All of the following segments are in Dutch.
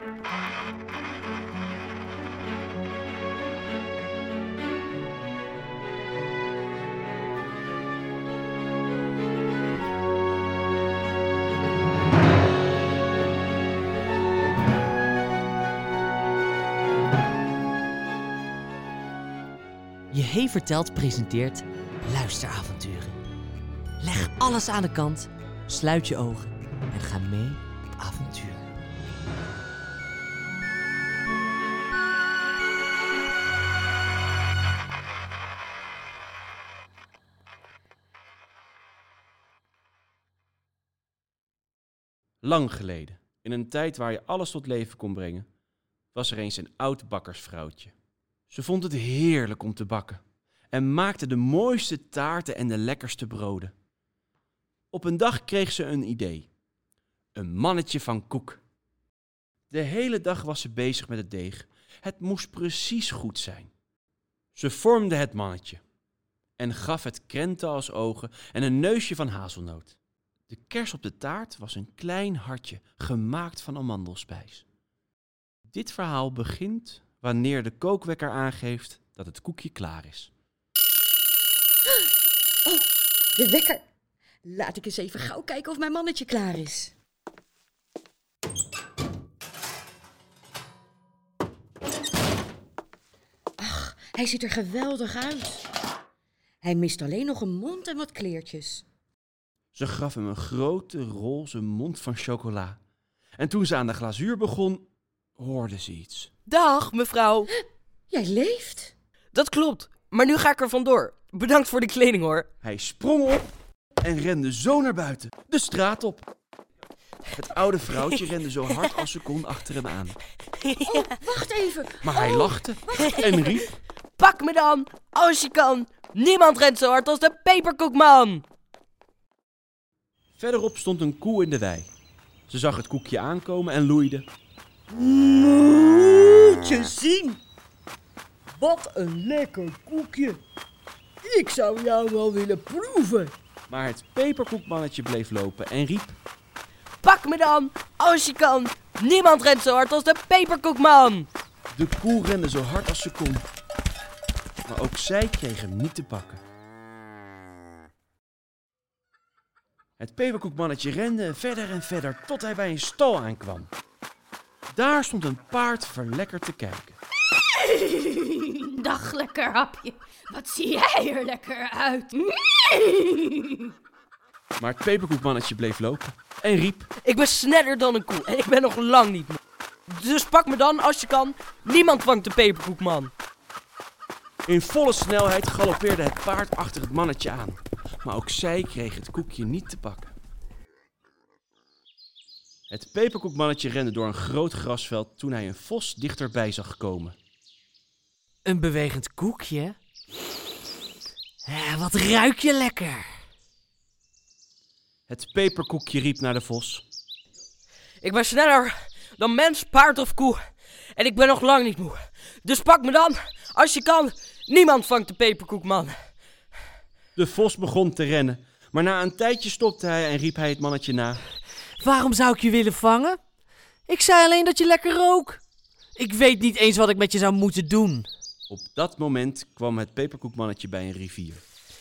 Je Vertelt presenteert luisteravonturen. Leg alles aan de kant, sluit je ogen en ga mee op avontuur. Lang geleden, in een tijd waar je alles tot leven kon brengen, was er eens een oud bakkersvrouwtje. Ze vond het heerlijk om te bakken en maakte de mooiste taarten en de lekkerste broden. Op een dag kreeg ze een idee. Een mannetje van koek. De hele dag was ze bezig met het deeg. Het moest precies goed zijn. Ze vormde het mannetje en gaf het krenten als ogen en een neusje van hazelnoot. De kers op de taart was een klein hartje, gemaakt van amandelspijs. Dit verhaal begint wanneer de kookwekker aangeeft dat het koekje klaar is. Oh, de wekker. Laat ik eens even gauw kijken of mijn mannetje klaar is. Ach, hij ziet er geweldig uit. Hij mist alleen nog een mond en wat kleertjes. Ze gaf hem een grote roze mond van chocola. En toen ze aan de glazuur begon, hoorde ze iets. Dag, mevrouw. Jij leeft? Dat klopt, maar nu ga ik er vandoor. Bedankt voor de kleding, hoor. Hij sprong op en rende zo naar buiten, de straat op. Het oude vrouwtje rende zo hard als ze kon achter hem aan. Oh, wacht even. Maar hij lachte en riep: Pak me dan, als je kan. Niemand rent zo hard als de peperkoekman. Verderop stond een koe in de wei. Ze zag het koekje aankomen en loeide. Moet je zien. Wat een lekker koekje. Ik zou jou wel willen proeven. Maar het peperkoekmannetje bleef lopen en riep: Pak me dan, als je kan. Niemand rent zo hard als de peperkoekman. De koe rende zo hard als ze kon. Maar ook zij kreeg hem niet te pakken. Het peperkoekmannetje rende verder en verder tot hij bij een stal aankwam. Daar stond een paard verlekkerd te kijken. Dag, lekker hapje. Wat zie jij er lekker uit. Maar het peperkoekmannetje bleef lopen en riep: Ik ben sneller dan een koe en ik ben nog lang niet moe. Dus pak me dan, als je kan. Niemand vangt de peperkoekman. In volle snelheid galoppeerde het paard achter het mannetje aan. Maar ook zij kreeg het koekje niet te pakken. Het peperkoekmannetje rende door een groot grasveld toen hij een vos dichterbij zag komen. Een bewegend koekje? Wat ruik je lekker! Het peperkoekje riep naar de vos: Ik ben sneller dan mens, paard of koe. En ik ben nog lang niet moe. Dus pak me dan, als je kan. Niemand vangt de peperkoekman. De vos begon te rennen, maar na een tijdje stopte hij en riep hij het mannetje na: Waarom zou ik je willen vangen? Ik zei alleen dat je lekker rook. Ik weet niet eens wat ik met je zou moeten doen. Op dat moment kwam het peperkoekmannetje bij een rivier.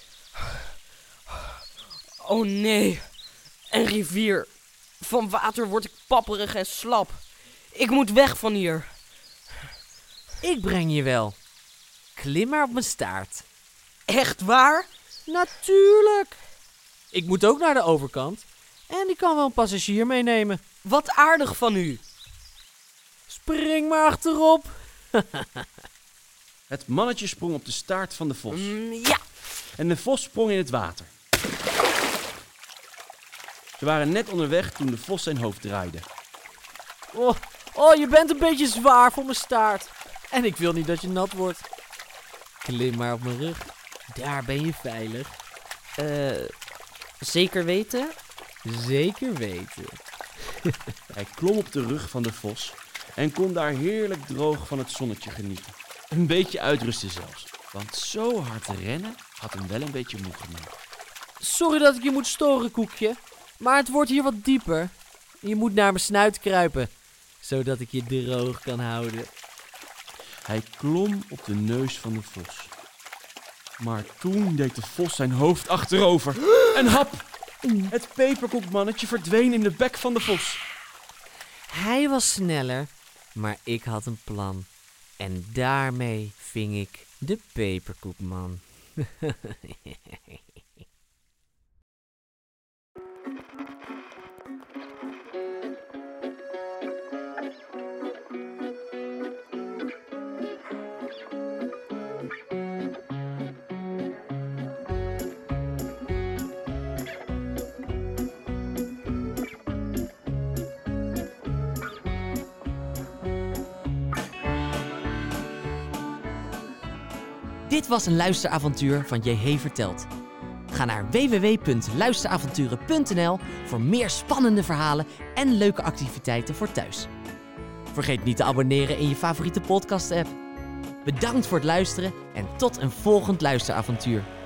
Oh nee, een rivier. Van water word ik papperig en slap. Ik moet weg van hier. Ik breng je wel. Klim maar op mijn staart. Echt waar? Natuurlijk. Ik moet ook naar de overkant. En ik kan wel een passagier meenemen. Wat aardig van u. Spring maar achterop. Het mannetje sprong op de staart van de vos. Ja. En de vos sprong in het water. Ze waren net onderweg toen de vos zijn hoofd draaide. Oh, je bent een beetje zwaar voor mijn staart. En ik wil niet dat je nat wordt. Klim maar op mijn rug. Daar ben je veilig. Zeker weten? Zeker weten. Hij klom op de rug van de vos en kon daar heerlijk droog van het zonnetje genieten. Een beetje uitrusten zelfs, want zo hard rennen had hem wel een beetje moe gemaakt. Sorry dat ik je moet storen, koekje. Maar het wordt hier wat dieper. Je moet naar mijn snuit kruipen. zodat ik je droog kan houden. Hij klom op de neus van de vos. Maar toen deed de vos zijn hoofd achterover. En hap! Het peperkoekmannetje verdween in de bek van de vos. Hij was sneller, maar ik had een plan. En daarmee ving ik de peperkoekman. Dit was een luisteravontuur van JH Vertelt. Ga naar www.luisteravonturen.nl voor meer spannende verhalen en leuke activiteiten voor thuis. Vergeet niet te abonneren in je favoriete podcast-app. Bedankt voor het luisteren en tot een volgend luisteravontuur.